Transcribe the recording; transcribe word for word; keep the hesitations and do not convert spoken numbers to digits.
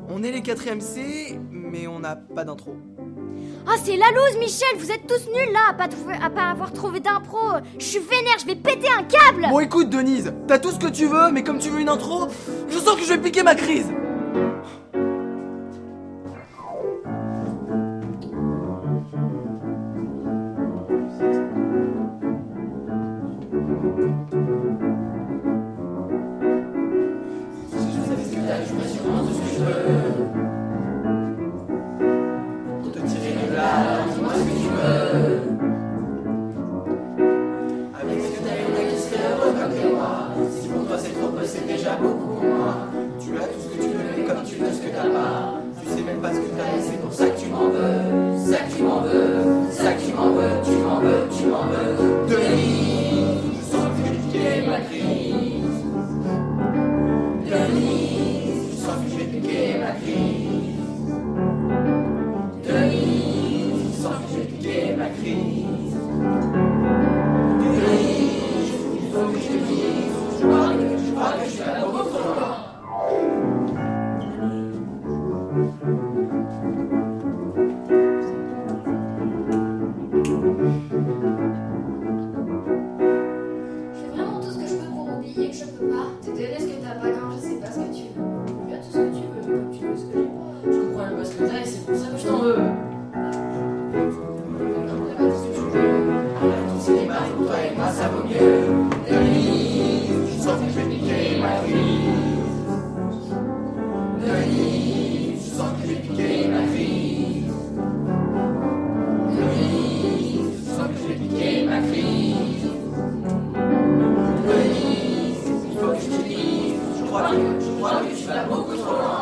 On est les quatrième C, mais on n'a pas d'intro. Ah, c'est la loose, Michel. Vous êtes tous nuls là à pas, trouver, à pas avoir trouvé d'impro. Je suis vénère, je vais péter un câble. Bon écoute Denise, t'as tout ce que tu veux, mais comme tu veux une intro, je sens que je vais piquer ma crise. Je crois que tu vas beaucoup trop loin.